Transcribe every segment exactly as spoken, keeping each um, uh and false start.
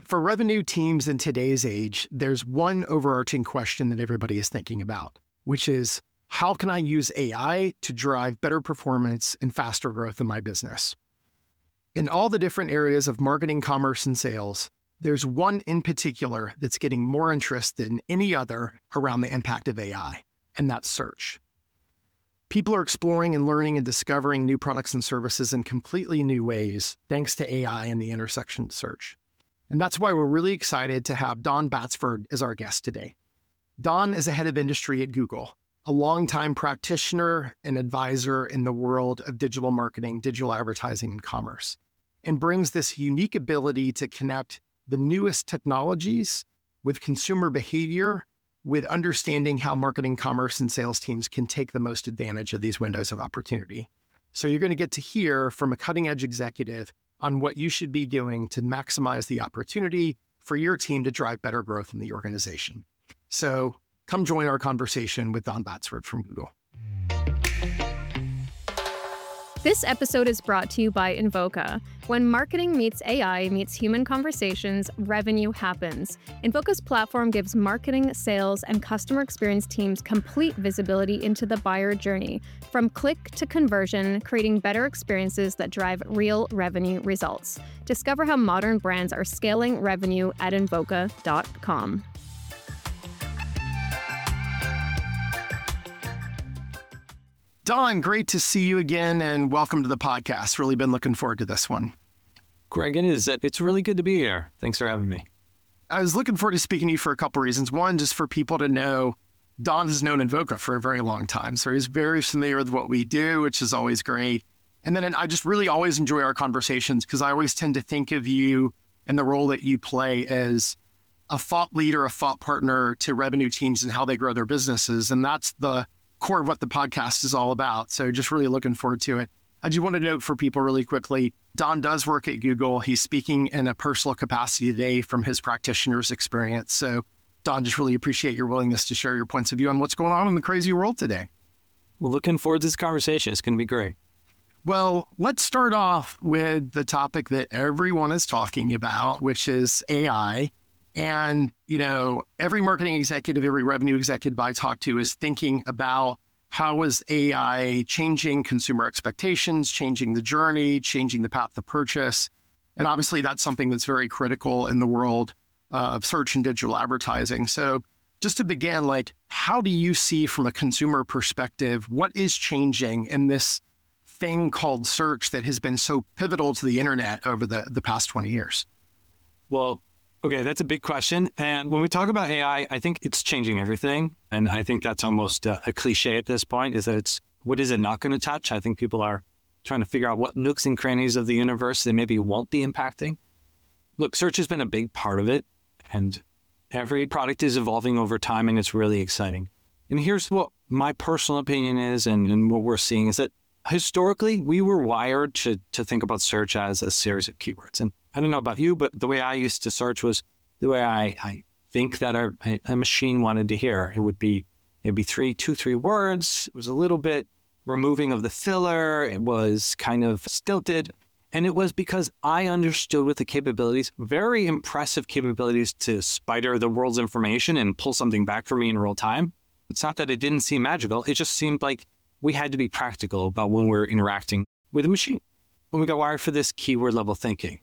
For revenue teams in today's age, there's one overarching question that everybody is thinking about, which is, how can I use A I to drive better performance and faster growth in my business? In all the different areas of marketing, commerce, and sales, there's one in particular that's getting more interest than any other around the impact of A I, and that's search. People are exploring and learning and discovering new products and services in completely new ways, thanks to A I and the intersection of search. And that's why we're really excited to have Don Batsford as our guest today. Don is a head of industry at Google, a longtime practitioner and advisor in the world of digital marketing, digital advertising, and commerce, and brings this unique ability to connect the newest technologies with consumer behavior, with understanding how marketing, commerce, and sales teams can take the most advantage of these windows of opportunity. So you're going to get to hear from a cutting-edge executive on what you should be doing to maximize the opportunity for your team to drive better growth in the organization. So come join our conversation with Don Batsford from Google. This episode is brought to you by Invoca. When marketing meets A I meets human conversations, revenue happens. Invoca's platform gives marketing, sales, and customer experience teams complete visibility into the buyer journey, from click to conversion, creating better experiences that drive real revenue results. Discover how modern brands are scaling revenue at invoca dot com. Don, great to see you again, and welcome to the podcast. Really been looking forward to this one. Greg, it is. It's really good to be here. Thanks for having me. I was looking forward to speaking to you for a couple of reasons. One, just for people to know, Don has known Invoca for a very long time, so he's very familiar with what we do, which is always great. And then I just really always enjoy our conversations because I always tend to think of you and the role that you play as a thought leader, a thought partner to revenue teams and how they grow their businesses. And that's the core of what the podcast is all about. So just really looking forward to it. I just want to note for people really quickly, Don does work at Google. He's speaking in a personal capacity today from his practitioner's experience. So Don, just really appreciate your willingness to share your points of view on what's going on in the crazy world today. Well, looking forward to this conversation. It's going to be great. Well, let's start off with the topic that everyone is talking about, which is A I. And, you know, every marketing executive, every revenue executive I talk to is thinking about how is A I changing consumer expectations, changing the journey, changing the path to purchase. And obviously that's something that's very critical in the world uh, of search and digital advertising. So just to begin, like, how do you see from a consumer perspective, what is changing in this thing called search that has been so pivotal to the internet over the, the past twenty years? Well, okay, that's a big question. And when we talk about A I, I think it's changing everything. And I think that's almost a, a cliche at this point, is that it's, what is it not going to touch? I think people are trying to figure out what nooks and crannies of the universe they maybe won't be impacting. Look, search has been a big part of it. And every product is evolving over time, and it's really exciting. And here's what my personal opinion is, and, and what we're seeing is that historically, we were wired to, to think about search as a series of keywords. And I don't know about you, but the way I used to search was the way I, I think that a, a machine wanted to hear. It would be maybe three, two, three words. It was a little bit removing of the filler. It was kind of stilted. And it was because I understood with the capabilities, very impressive capabilities to spider the world's information and pull something back for me in real time. It's not that it didn't seem magical. It just seemed like we had to be practical about when we're interacting with a machine. When we got wired for this keyword level thinking.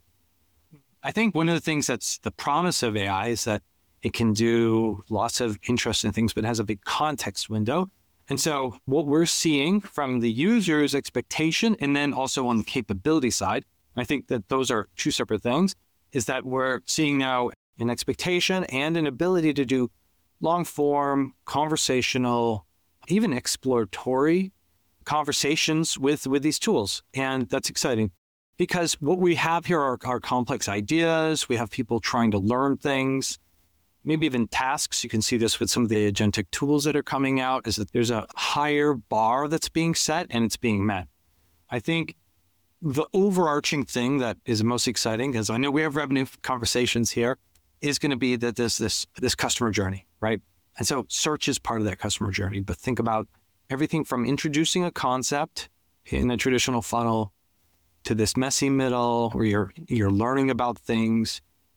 I think one of the things that's the promise of A I is that it can do lots of interesting things, but it has a big context window. And so what we're seeing from the user's expectation, and then also on the capability side, I think that those are two separate things, is that we're seeing now an expectation and an ability to do long form, conversational, even exploratory conversations with, with these tools. And that's exciting. Because what we have here are, are complex ideas. We have people trying to learn things, maybe even tasks. You can see this with some of the agentic tools that are coming out, is that there's a higher bar that's being set and it's being met. I think the overarching thing that is most exciting, because I know we have revenue conversations here, is going to be that there's this, this customer journey, right? And so search is part of that customer journey, but think about everything from introducing a concept in a traditional funnel to this messy middle where you're you're learning about things,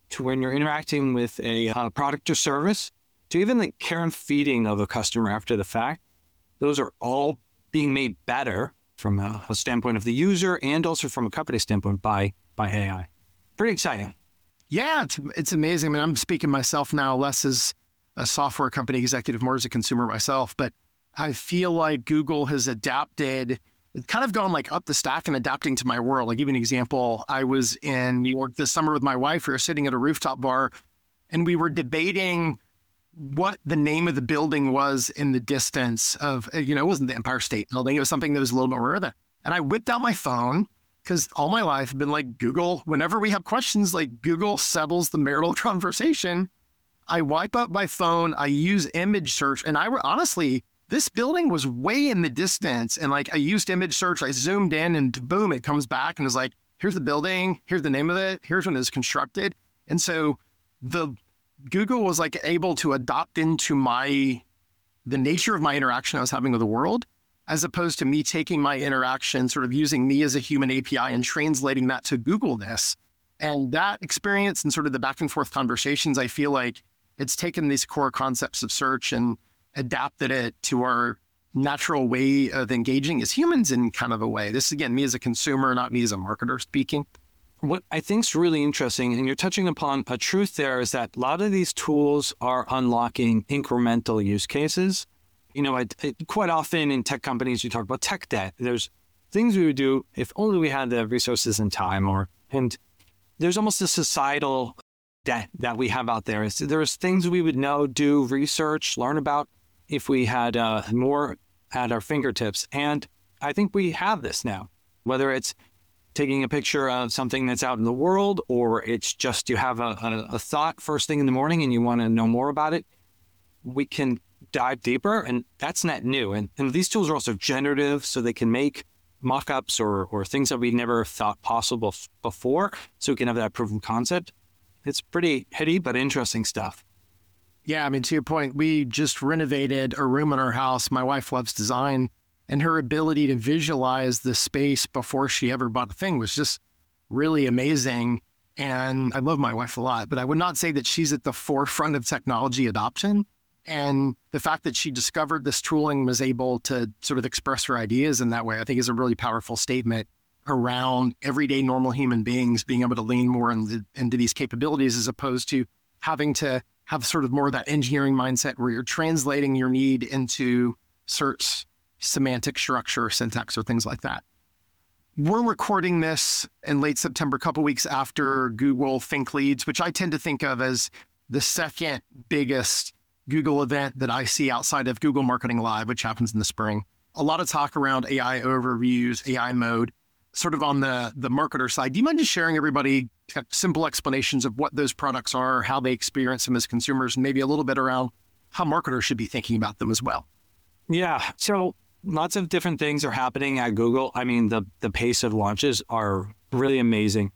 to when you're interacting with a uh, product or service, to even the care and feeding of a customer after the fact. Those are all being made better from a, a standpoint of the user and also from a company standpoint by by A I. Pretty exciting. Yeah, it's, it's amazing. I mean, I'm speaking myself now less as a software company executive, more as a consumer myself, but I feel like Google has adapted, kind of gone like up the stack and adapting to my world. I'll give you an example. I was in New York this summer with my wife. We were sitting at a rooftop bar and we were debating what the name of the building was in the distance of, you know, it wasn't the Empire State Building. It was something that was a little more rare. And I whipped out my phone because all my life I've been like, Google, whenever we have questions, like Google settles the marital conversation. I wipe up my phone. I use image search. And I were honestly, this building was way in the distance. And like I used image search. I zoomed in and boom, it comes back and is like, here's the building. Here's the name of it. Here's when it was constructed. And so the Google was like able to adopt into my, the nature of my interaction I was having with the world, as opposed to me taking my interaction, sort of using me as a human A P I and translating that to Google-ness. And that experience and sort of the back and forth conversations, I feel like it's taken these core concepts of search and adapted it to our natural way of engaging as humans in kind of a way. This, again, me as a consumer, not me as a marketer speaking. What I think is really interesting, and you're touching upon a truth there, is that a lot of these tools are unlocking incremental use cases. You know, I, I, quite often in tech companies, you talk about tech debt. There's things we would do if only we had the resources and time, or, and there's almost a societal debt that we have out there. Is there's things we would know, do research, learn about if we had uh, more at our fingertips. And I think we have this now, whether it's taking a picture of something that's out in the world, or it's just you have a, a, a thought first thing in the morning and you want to know more about it, we can dive deeper, and that's not new. And, and these tools are also generative, so they can make mock-ups or, or things that we never thought possible f- before, so we can have that proven concept. It's pretty heady, but interesting stuff. Yeah, I mean, to your point, we just renovated a room in our house. My wife loves design, and her ability to visualize the space before she ever bought a thing was just really amazing. And I love my wife a lot, but I would not say that she's at the forefront of technology adoption. And the fact that she discovered this tooling, was able to sort of express her ideas in that way, I think is a really powerful statement around everyday normal human beings being able to lean more into, into these capabilities, as opposed to having to have sort of more of that engineering mindset where you're translating your need into search semantic structure, syntax, or things like that. We're recording this in late September, a couple weeks after Google Think Leads, which I tend to think of as the second biggest Google event that I see outside of Google Marketing Live, which happens in the spring. A lot of talk around A I overviews, A I mode, sort of on the, the marketer side. Do you mind just sharing everybody simple explanations of what those products are, how they experience them as consumers, and maybe a little bit around how marketers should be thinking about them as well? Yeah. So lots of different things are happening at Google. I mean, the, the pace of launches are really amazing.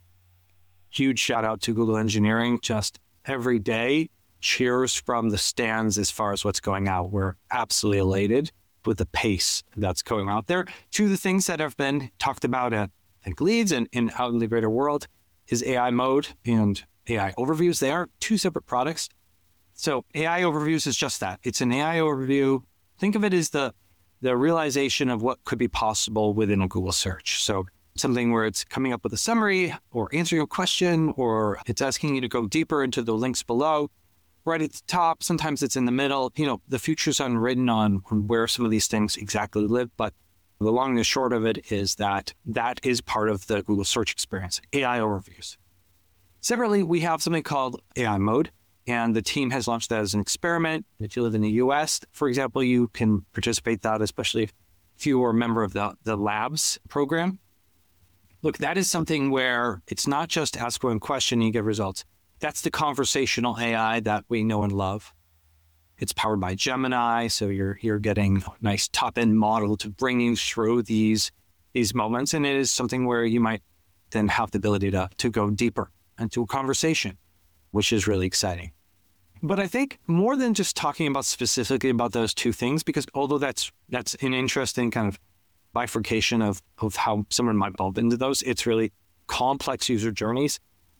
Huge shout out to Google engineering. Just every day, cheers from the stands as far as what's going out. We're absolutely elated with the pace that's going out there. Two of the things that have been talked about at Think Leads and, and out in the greater world is A I mode and A I overviews. They are two separate products. So A I overviews is just that. It's an A I overview. Think of it as the, the realization of what could be possible within a Google search. So something where it's coming up with a summary or answering a question, or it's asking you to go deeper into the links below. Right at the top, sometimes it's in the middle. You know, the future's unwritten on where some of these things exactly live, but the long and the short of it is that that is part of the Google search experience, A I overviews. Separately, we have something called A I mode, and the team has launched that as an experiment. If you live in the U S, for example, you can participate in that, especially if you are a member of the, the labs program. Look, that is something where it's not just ask one question and you get results. That's the conversational A I that we know and love. It's powered by Gemini, so you're you're getting a nice top-end model to bring you through these these moments, and it is something where you might then have the ability to to go deeper into a conversation, which is really exciting. But I think more than just talking about specifically about those two things, because although that's that's an interesting kind of bifurcation of of how someone might bump into those, it's really complex user journeys.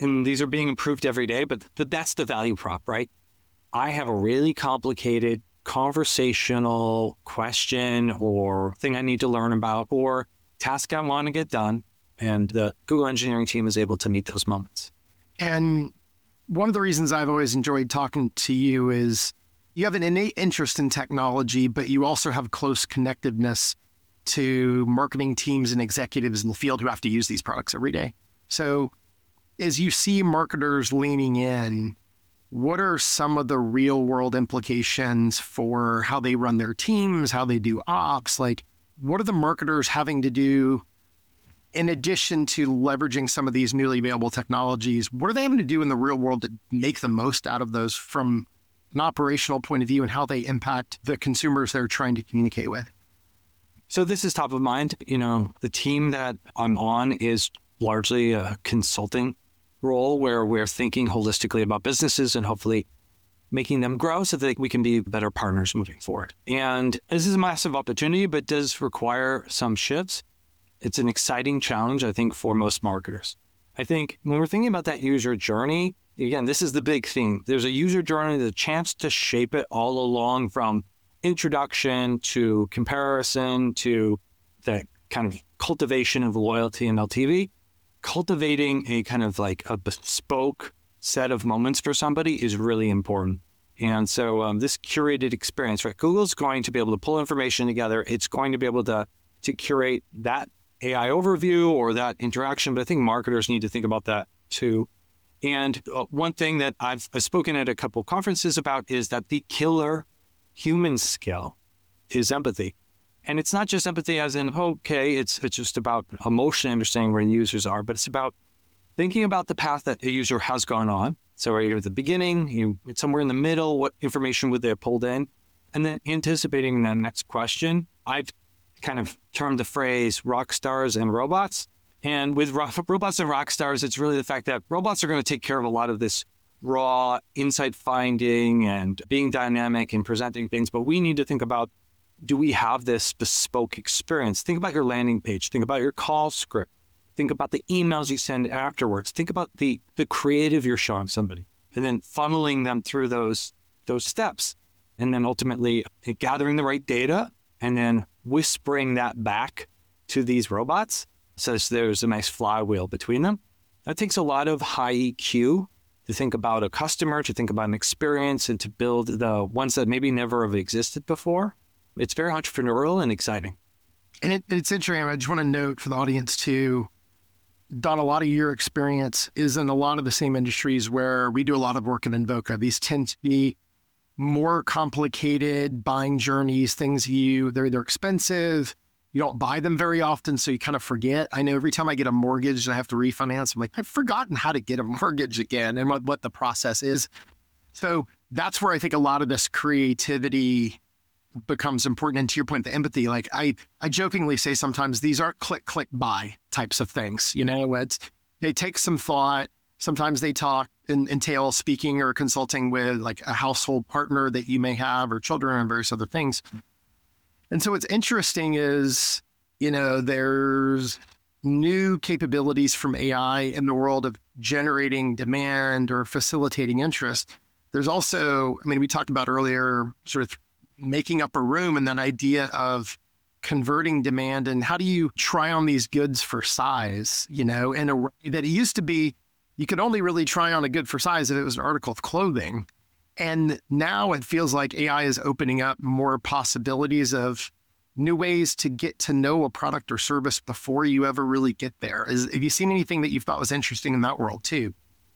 and these are being improved every day, but, but that's the value prop, right? I have a really complicated conversational question or thing I need to learn about or task I want to get done. And the Google engineering team is able to meet those moments. And one of the reasons I've always enjoyed talking to you is you have an innate interest in technology, but you also have close connectiveness to marketing teams and executives in the field who have to use these products every day. So as you see marketers leaning in, what are some of the real world implications for how they run their teams, how they do ops? Like, what are the marketers having to do in addition to leveraging some of these newly available technologies? What are they having to do in the real world to make the most out of those from an operational point of view and how they impact the consumers they're trying to communicate with? So this is top of mind. You know, the team that I'm on is largely a consulting role where we're thinking holistically about businesses and hopefully making them grow so that we can be better partners moving forward. And this is a massive opportunity, but does require some shifts. It's an exciting challenge, I think, for most marketers. I think when we're thinking about that user journey, again, this is the big thing. There's a user journey, the chance to shape it all along from introduction to comparison to the kind of cultivation of loyalty and L T V. Cultivating a kind of like a bespoke set of moments for somebody is really important. And so um, this curated experience, right? Google's going to be able to pull information together. It's going to be able to, to curate that A I overview or that interaction. But I think marketers need to think about that too. And uh, one thing that I've, I've spoken at a couple of conferences about is that the killer human skill is empathy. And it's not just empathy as in, okay, it's it's just about emotionally understanding where the users are, but it's about thinking about the path that a user has gone on. So right at the beginning, you somewhere in the middle, what information would they have pulled in? And then anticipating that next question. I've kind of termed the phrase rock stars and robots. And with ro- robots and rock stars, it's really the fact that robots are going to take care of a lot of this raw insight finding and being dynamic and presenting things. But we need to think about, do we have this bespoke experience? Think about your landing page. Think about your call script. Think about the emails you send afterwards. Think about the, the creative you're showing somebody and then funneling them through those, those steps. And then ultimately gathering the right data and then whispering that back to these robots so there's a nice flywheel between them. That takes a lot of high E Q to think about a customer, to think about an experience, and to build the ones that maybe never have existed before. It's very entrepreneurial and exciting. And it, it's interesting. I just want to note for the audience too, Don, a lot of your experience is in a lot of the same industries where we do a lot of work at Invoca. These tend to be more complicated buying journeys, things you, they're, they're expensive. You don't buy them very often, so you kind of forget. I know every time I get a mortgage and I have to refinance, I'm like, I've forgotten how to get a mortgage again and what, what the process is. So that's where I think a lot of this creativity becomes important. And to your point, the empathy, like I, I jokingly say sometimes these aren't click, click, buy types of things. You know, it's, they take some thought. Sometimes they talk and entail speaking or consulting with like a household partner that you may have or children and various other things. And so what's interesting is, you know, there's new capabilities from A I in the world of generating demand or facilitating interest. There's also, I mean, we talked about earlier, sort of making up a room and that idea of converting demand and how do you try on these goods for size, you know, in a way that it used to be, you could only really try on a good for size if it was an article of clothing. And now it feels like A I is opening up more possibilities of new ways to get to know a product or service before you ever really get there. Is, have you seen anything that you thought was interesting in that world too?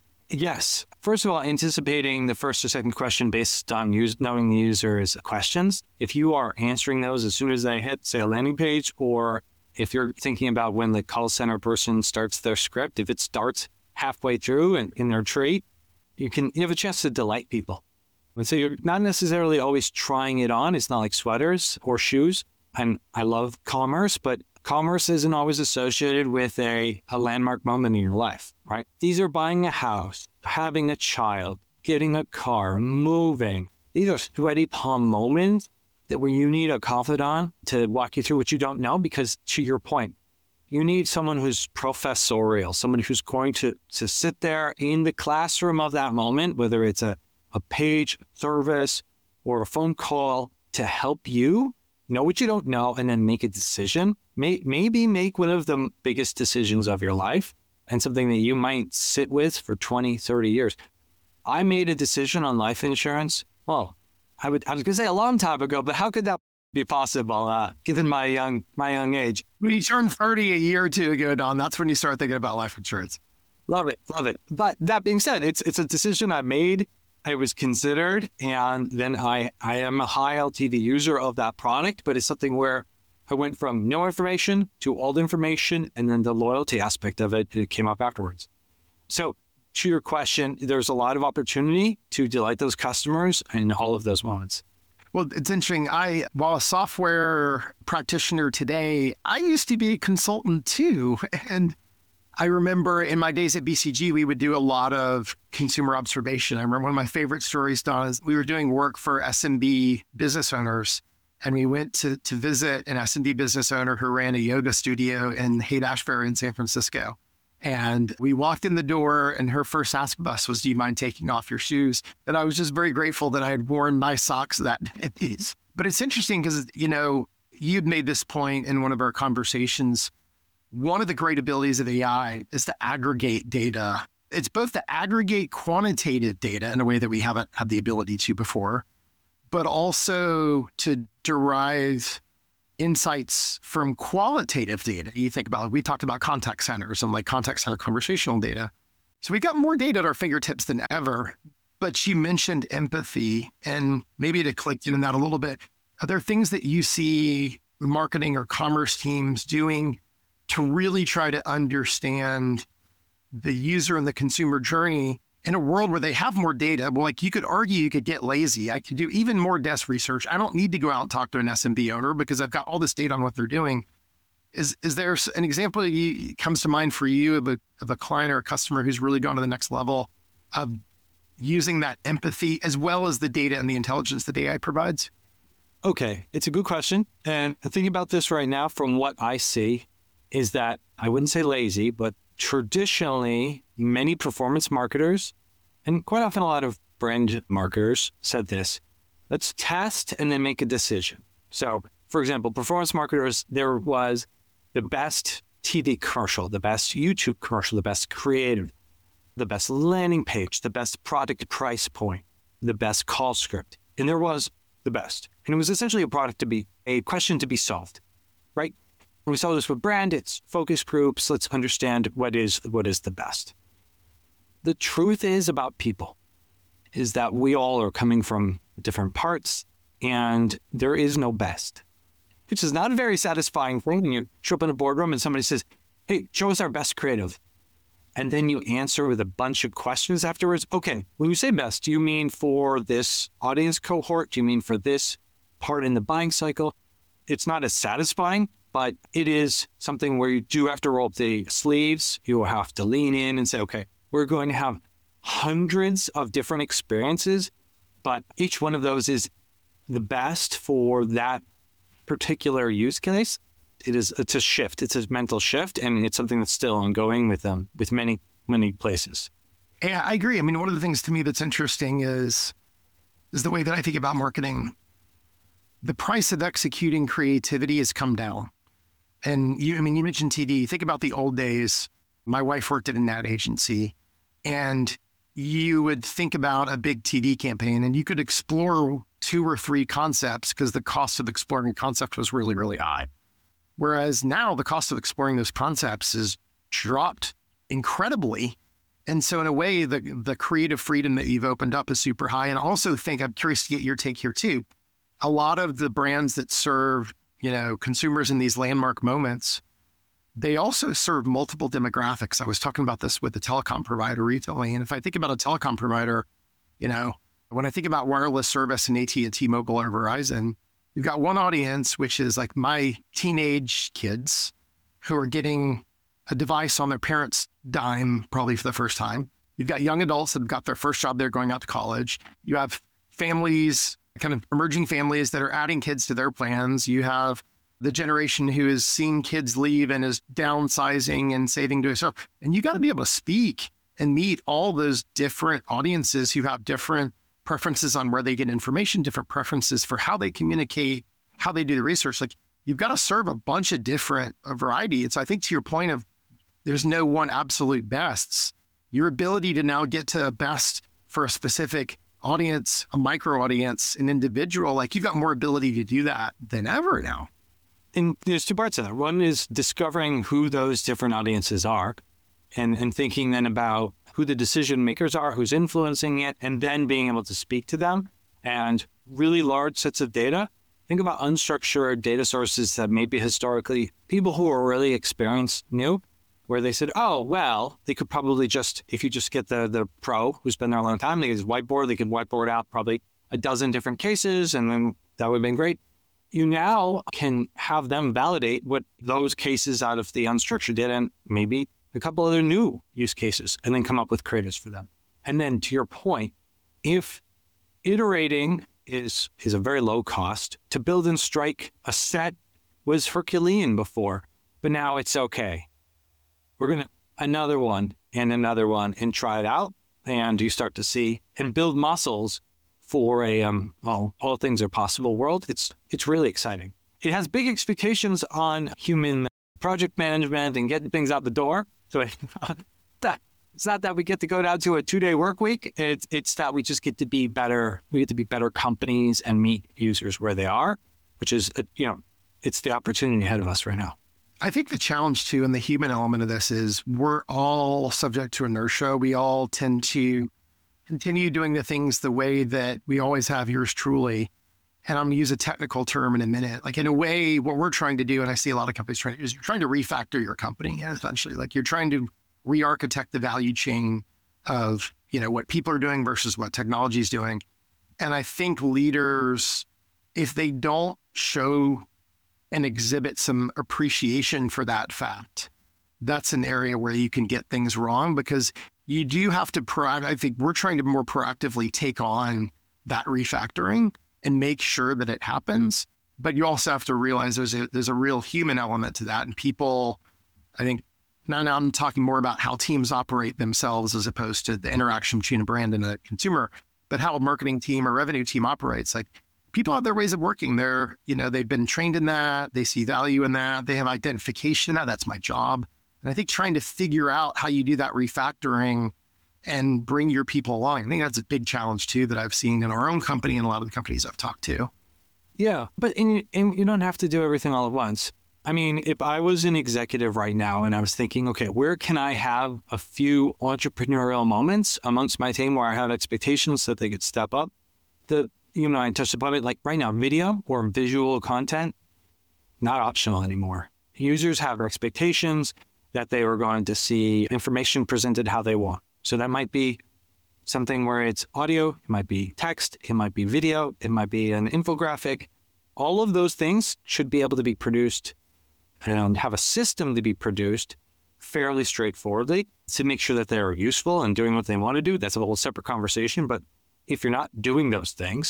Yes. First of all, anticipating the first or second question based on use, knowing the user's questions. If you are answering those as soon as they hit, say, a landing page, or if you're thinking about when the call center person starts their script, if it starts halfway through and in their trade, you can you have a chance to delight people. And so you're not necessarily always trying it on. It's not like sweaters or shoes. And I love commerce, but commerce isn't always associated with a, a landmark moment in your life, right? These are buying a house, having a child, getting a car, moving. These are sweaty palm moments that where you need a confidant to walk you through what you don't know, because to your point, You need someone who's professorial, someone who's going to, to sit there in the classroom of that moment, whether it's a, a page, service, or a phone call, to help you know what you don't know and then make a decision. May, maybe make one of the biggest decisions of your life and something that you might sit with for twenty, thirty years. I made a decision on life insurance. Well, I would I was going to say a long time ago, but how could that be possible, uh, given my young my young age? When you turn thirty a year or two ago, Don, that's when you start thinking about life insurance. Love it, love it. But that being said, it's it's a decision I made. It was considered, and then I, I am a high L T V user of that product, but it's something where I went from no information to all the information, and then the loyalty aspect of it, it came up afterwards. So to your question, there's a lot of opportunity to delight those customers in all of those moments. Well, it's interesting. I, while a software practitioner today, I used to be a consultant too. And I remember in my days at B C G, we would do a lot of consumer observation. I remember one of my favorite stories, Don, is we were doing work for S M B business owners. And we went to, to visit an S M B business owner who ran a yoga studio in Haight-Ashbury in San Francisco. And we walked in the door, and her first ask of us was, "Do you mind taking off your shoes?" And I was just very grateful that I had worn my socks that day. But it's interesting because, you know, you'd made this point in one of our conversations. One of the great abilities of A I is to aggregate data. It's both to aggregate quantitative data in a way that we haven't had the ability to before, but also to derive insights from qualitative data. You think about, we talked about contact centers and like contact center conversational data. So we got more data at our fingertips than ever. But you mentioned empathy, and maybe to click in that a little bit, are there things that you see marketing or commerce teams doing to really try to understand the user and the consumer journey in a world where they have more data? Well, like you could argue you could get lazy. I could do even more desk research. I don't need to go out and talk to an S M B owner because I've got all this data on what they're doing. Is is there an example that you, comes to mind for you of a, of a client or a customer who's really gone to the next level of using that empathy as well as the data and the intelligence that A I provides? Okay, it's a good question. And thinking about this right now from what I see is that I wouldn't say lazy, but traditionally many performance marketers and quite often a lot of brand marketers said this: let's test and then make a decision. So for example, performance marketers, there was the best T V commercial, the best YouTube commercial, the best creative, the best landing page, the best product price point, the best call script. And there was the best. And it was essentially a product to be, a question to be solved, right? When we saw this with brand, it's focus groups. Let's understand what is what is the best. The truth is about people is that we all are coming from different parts, and there is no best, which is not a very satisfying thing when you show up in a boardroom and somebody says, "Hey, show us our best creative." And then you answer with a bunch of questions afterwards. Okay, when you say best, do you mean for this audience cohort? Do you mean for this part in the buying cycle? It's not as satisfying, but it is something where you do have to roll up the sleeves. You will have to lean in and say, okay, we're going to have hundreds of different experiences, but each one of those is the best for that particular use case. It is, it's a shift. It's a mental shift, and it's something that's still ongoing with them, with many, many places. Yeah, I agree. I mean, one of the things to me that's interesting is, is the way that I think about marketing. The price of executing creativity has come down. And you, I mean, you mentioned T V. Think about the old days. My wife worked at an ad agency, and you would think about a big T V campaign and you could explore two or three concepts because the cost of exploring a concept was really, really high. Whereas now the cost of exploring those concepts has dropped incredibly. And so in a way, the the creative freedom that you've opened up is super high. And I also think, I'm curious to get your take here too. A lot of the brands that serve, you know, consumers in these landmark moments, they also serve multiple demographics. I was talking about this with a telecom provider recently. And if I think about a telecom provider, you know, when I think about wireless service and A T and T-Mobile or Verizon, you've got one audience, which is like my teenage kids who are getting a device on their parents' dime, probably for the first time. You've got young adults that have got their first job there going out to college. You have families, kind of emerging families that are adding kids to their plans. You have the generation who has seen kids leave and is downsizing and saving to herself. And you got to be able to speak and meet all those different audiences who have different preferences on where they get information, different preferences for how they communicate, how they do the research. Like, you've got to serve a bunch of different a variety. And so I think to your point of there's no one absolute bests, your ability to now get to a best for a specific audience, a micro audience, an individual, like you've got more ability to do that than ever now. And there's two parts of that. One is discovering who those different audiences are and, and thinking then about who the decision makers are, who's influencing it, and then being able to speak to them. And really large sets of data. Think about unstructured data sources that maybe historically people who are really experienced knew, where they said, oh, well, they could probably just, if you just get the the pro who's been there a long time, they could just whiteboard, they could whiteboard out probably a dozen different cases, and then that would have been great. You now can have them validate what those cases out of the unstructured data and maybe a couple other new use cases, and then come up with creatives for them. And then to your point, if iterating is is a very low cost, to build and strike a set was Herculean before, but now it's okay. We're going to another one and another one and try it out. And you start to see and build muscles for a, um, well, all things are possible world. It's, it's really exciting. It has big expectations on human project management and getting things out the door. So it's not that, it's not that we get to go down to a two day work week. It's, it's that we just get to be better. We get to be better companies and meet users where they are, which is, you know, it's the opportunity ahead of us right now. I think the challenge too, and the human element of this is we're all subject to inertia. We all tend to continue doing the things the way that we always have, yours truly. And I'm going to use a technical term in a minute. Like in a way, what we're trying to do, and I see a lot of companies trying to do, is you're trying to refactor your company. And essentially, like you're trying to re-architect the value chain of, you know, what people are doing versus what technology is doing. And I think leaders, if they don't show and exhibit some appreciation for that fact, that's an area where you can get things wrong, because you do have to, pro- I think we're trying to more proactively take on that refactoring and make sure that it happens. But you also have to realize there's a, there's a real human element to that. And people, I think, now, now I'm talking more about how teams operate themselves as opposed to the interaction between a brand and a consumer, but how a marketing team or revenue team operates. Like, people have their ways of working. They're, you know, they've been trained in that. They see value in that. They have identification in that. That's my job. And I think trying to figure out how you do that refactoring and bring your people along, I think that's a big challenge too that I've seen in our own company and a lot of the companies I've talked to. Yeah, but and you, and you don't have to do everything all at once. I mean, if I was an executive right now and I was thinking, okay, where can I have a few entrepreneurial moments amongst my team where I have expectations that they could step up? The You know, I touched upon it, like right now, video or visual content, not optional anymore. Users have expectations that they are going to see information presented how they want. So that might be something where it's audio, it might be text, it might be video, it might be an infographic. All of those things should be able to be produced and have a system to be produced fairly straightforwardly to make sure that they're useful and doing what they want to do. That's a whole separate conversation. But if you're not doing those things,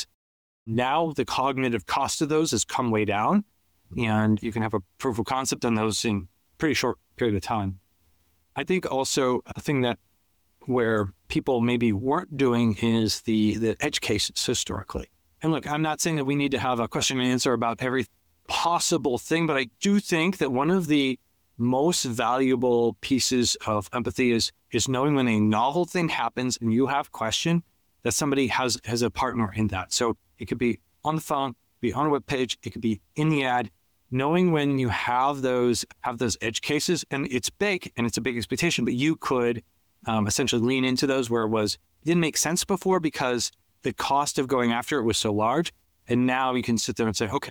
now the cognitive cost of those has come way down, and you can have a proof of concept on those in a pretty short period of time. I think also a thing that where people maybe weren't doing is the, the edge cases historically. And look, I'm not saying that we need to have a question and answer about every possible thing, but I do think that one of the most valuable pieces of empathy is, is knowing when a novel thing happens and you have question, that somebody has, has a partner in that. So it could be on the phone, be on a web page, it could be in the ad. Knowing when you have those have those edge cases, and it's big and it's a big expectation, but you could um, essentially lean into those where it was it didn't make sense before because the cost of going after it was so large. And now you can sit there and say, okay,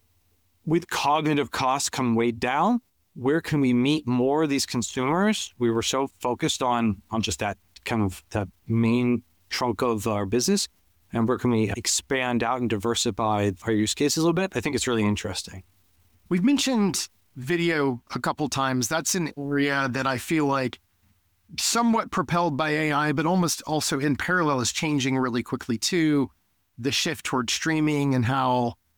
with cognitive costs come way down, where can we meet more of these consumers? We were so focused on on just that kind of that main trunk of our business. And where can we expand out and diversify our use cases a little bit? I think it's really interesting. We've mentioned video a couple times. That's an area that I feel like somewhat propelled by A I, but almost also in parallel is changing really quickly too. The shift towards streaming and how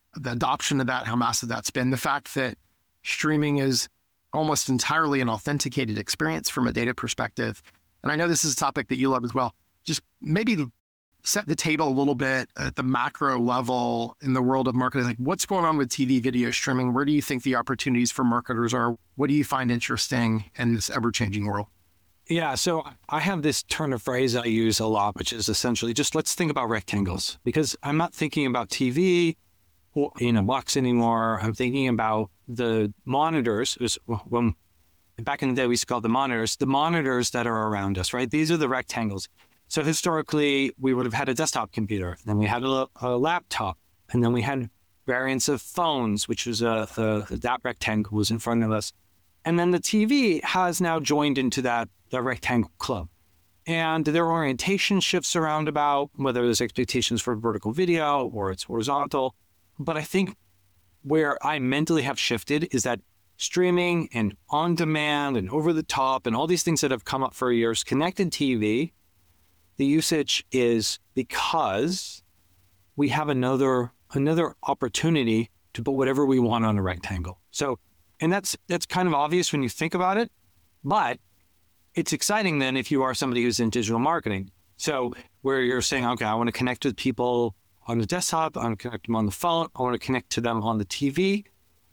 the adoption of that, how massive that's been, the fact that streaming is almost entirely an authenticated experience from a data perspective. And I know this is a topic that you love as well. Just maybe set the table a little bit at the macro level in the world of marketing. Like, what's going on with T V video streaming? Where do you think the opportunities for marketers are? What do you find interesting in this ever-changing world? Yeah, so I have this turn of phrase I use a lot, which is essentially just let's think about rectangles, because I'm not thinking about T V or in a box anymore. I'm thinking about the monitors. It was when back in the day we used to call them monitors, the monitors that are around us, right? These are the rectangles. So historically, we would have had a desktop computer, then we had a, a laptop, and then we had variants of phones, which was a, a that rectangle was in front of us. And then the T V has now joined into that, that rectangle club. And their orientation shifts around about whether there's expectations for vertical video or it's horizontal. But I think where I mentally have shifted is that streaming and on demand and over the top and all these things that have come up for years, connected T V, the usage is because we have another another opportunity to put whatever we want on a rectangle. So, and that's that's kind of obvious when you think about it, but it's exciting then if you are somebody who's in digital marketing. So where you're saying, okay, I want to connect with people on the desktop, I want to connect them on the phone, I want to connect to them on the T V.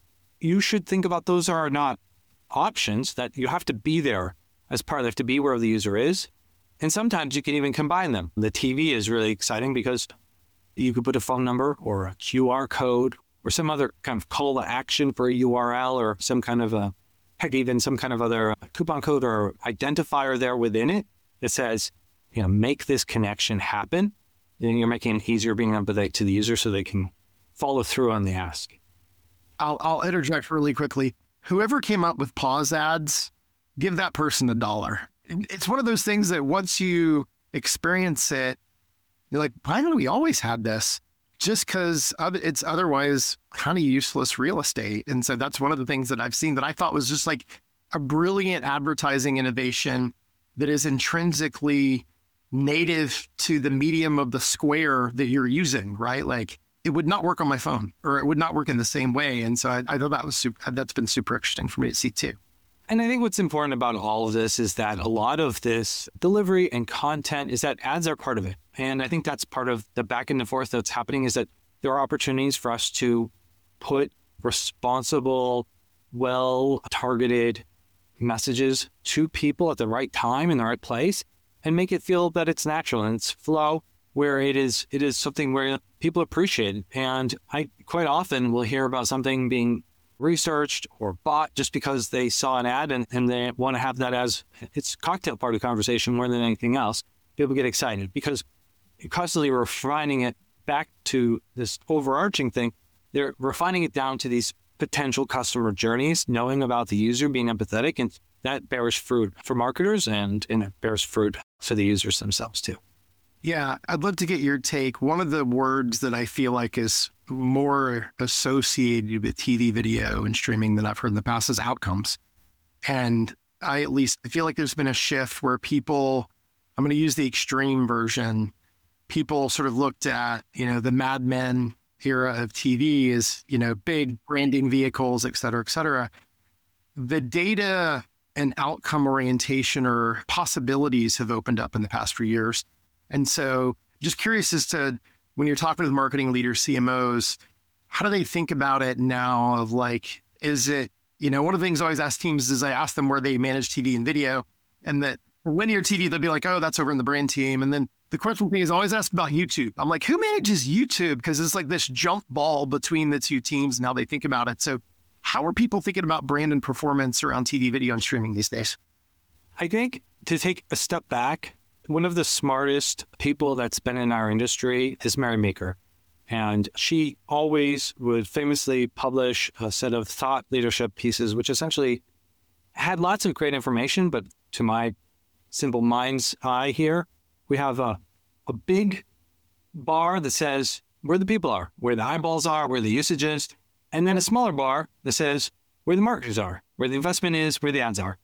You should think about those are not options, that you have to be there as part of it, have to be where the user is. And sometimes you can even combine them. The T V is really exciting because you could put a phone number or a Q R code or some other kind of call to action for a U R L or some kind of a, heck, even some kind of other coupon code or identifier there within it that says, you know, make this connection happen. Then you're making it easier being empathetic to the user so they can follow through on the ask. I'll, I'll interject really quickly. Whoever came up with pause ads, give that person a dollar. It's one of those things that once you experience it, you're like, why don't we always have this? Just because it's otherwise kind of useless real estate. And so that's one of the things that I've seen that I thought was just like a brilliant advertising innovation that is intrinsically native to the medium of the square that you're using, right? Like it would not work on my phone or it would not work in the same way. And so I, I thought that was super, that's been super interesting for me to see too. And I think what's important about all of this is that a lot of this delivery and content is that ads are part of it. And I think that's part of the back and forth that's happening is that there are opportunities for us to put responsible, well-targeted messages to people at the right time in the right place and make it feel that it's natural and it's flow where it is it is something where people appreciate it. And I quite often will hear about something being researched or bought just because they saw an ad and, and they want to have that as it's cocktail party conversation more than anything else. People get excited because you're constantly refining it back to this overarching thing. They're refining it down to these potential customer journeys, knowing about the user, being empathetic, and that bears fruit for marketers and, and it bears fruit for the users themselves too. Yeah, I'd love to get your take. One of the words that I feel like is more associated with T V video and streaming than I've heard in the past is outcomes. And I at least I feel like there's been a shift where people, I'm going to use the extreme version, people sort of looked at, you know, the Mad Men era of T V as, you know, big branding vehicles, et cetera, et cetera. The data and outcome orientation or possibilities have opened up in the past few years. And so just curious as to when you're talking with marketing leaders, C M Os, how do they think about it now of like, is it, you know, one of the things I always ask teams is I ask them where they manage T V and video and that for linear T V, they'll be like, oh, that's over in the brand team. And then the question for me is always asked about YouTube. I'm like, who manages YouTube? Because it's like this jump ball between the two teams and how they think about it. So how are people thinking about brand and performance around T V, video, and streaming these days? I think to take a step back, one of the smartest people that's been in our industry is Mary Meeker. And she always would famously publish a set of thought leadership pieces, which essentially had lots of great information. But to my simple mind's eye here, we have a, a big bar that says where the people are, where the eyeballs are, where the usage is, and then a smaller bar that says where the marketers are, where the investment is, where the ads are.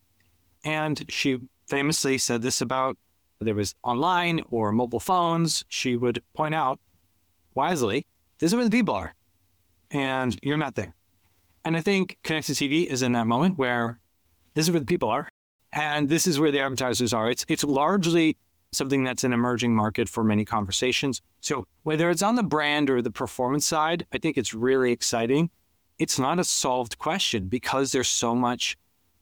And she famously said this about whether it was online or mobile phones. She would point out wisely, this is where the people are. and you're not there. And I think Connected T V is in that moment where this is where the people are, and this is where the advertisers are. It's it's largely something that's an emerging market for many conversations. So whether it's on the brand or the performance side, I think it's really exciting. It's not a solved question because there's so much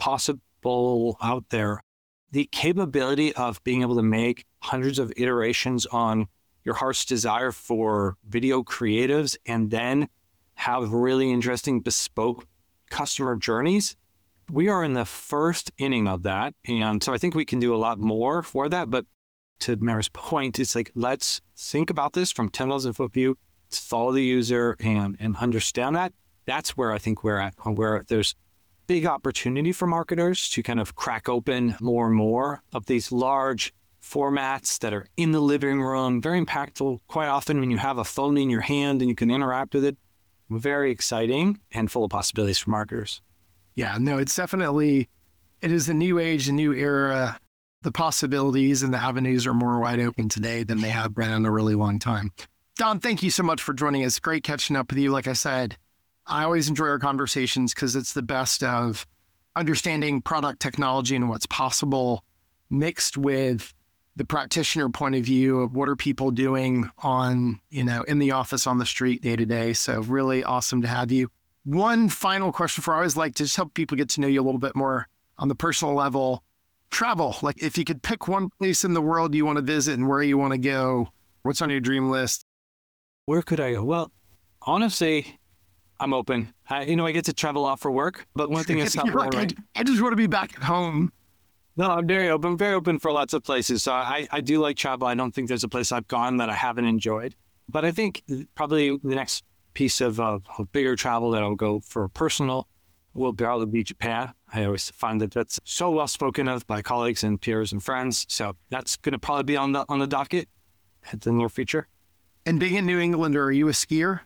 possible out there. The capability of being able to make hundreds of iterations on your heart's desire for video creatives and then have really interesting bespoke customer journeys. We are in the first inning of that. And so I think we can do a lot more for that. But to Mara's point, it's like, let's think about this from ten thousand foot view, let's follow the user and, and understand that. That's where I think we're at, where there's big opportunity for marketers to kind of crack open more and more of these large formats that are in the living room, very impactful. Quite often when you have a phone in your hand and you can interact with it, very exciting and full of possibilities for marketers. Yeah, no, it's definitely, it is a new age, a new era. The possibilities and the avenues are more wide open today than they have been in a really long time. Don, thank you so much for joining us. Great catching up with you. Like I said, I always enjoy our conversations because it's the best of understanding product technology and what's possible mixed with the practitioner point of view of what are people doing on, you know, in the office, on the street day to day. So really awesome to have you. One final question for I always like to just help people get to know you a little bit more on the personal level. Travel, like if you could pick one place in the world you want to visit and where you want to go, what's on your dream list? Where could I go? Well, honestly, I'm open. I, you know, I get to travel a lot for work, but one thing is not like, right. I, I just want to be back at home. No, I'm very open, very open for lots of places. So I, I do like travel. I don't think there's a place I've gone that I haven't enjoyed. But I think probably the next piece of, uh, of bigger travel that I'll go for personal will probably be Japan. I always find that that's so well spoken of by colleagues and peers and friends. So that's going to probably be on the on the docket at the near future. And being in New England, are you a skier?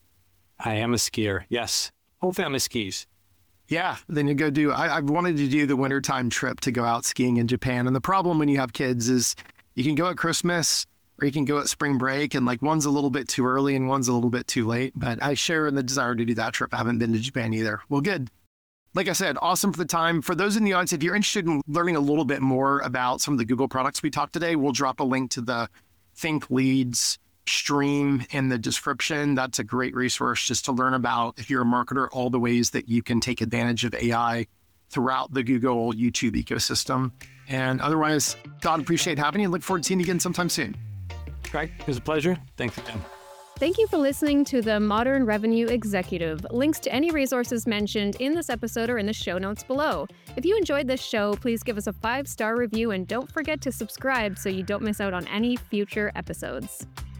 I am a skier, yes. Whole family skis. Yeah, then you go do, I, I've wanted to do the wintertime trip to go out skiing in Japan. And the problem when you have kids is you can go at Christmas or you can go at spring break, and like one's a little bit too early and one's a little bit too late. But I share in the desire to do that trip. I haven't been to Japan either. Well, good. Like I said, awesome for the time. For those in the audience, if you're interested in learning a little bit more about some of the Google products we talked today, we'll drop a link to the Think Leads stream in the description. That's a great resource just to learn about, if you're a marketer, all the ways that you can take advantage of A I throughout the Google YouTube ecosystem. And otherwise, Don, appreciate having you. Look forward to seeing you again sometime soon. Greg, it was a pleasure. Thanks again. Thank you for listening to The Modern Revenue Executive. Links to any resources mentioned in this episode are in the show notes below. If you enjoyed this show, please give us a five-star review and don't forget to subscribe so you don't miss out on any future episodes.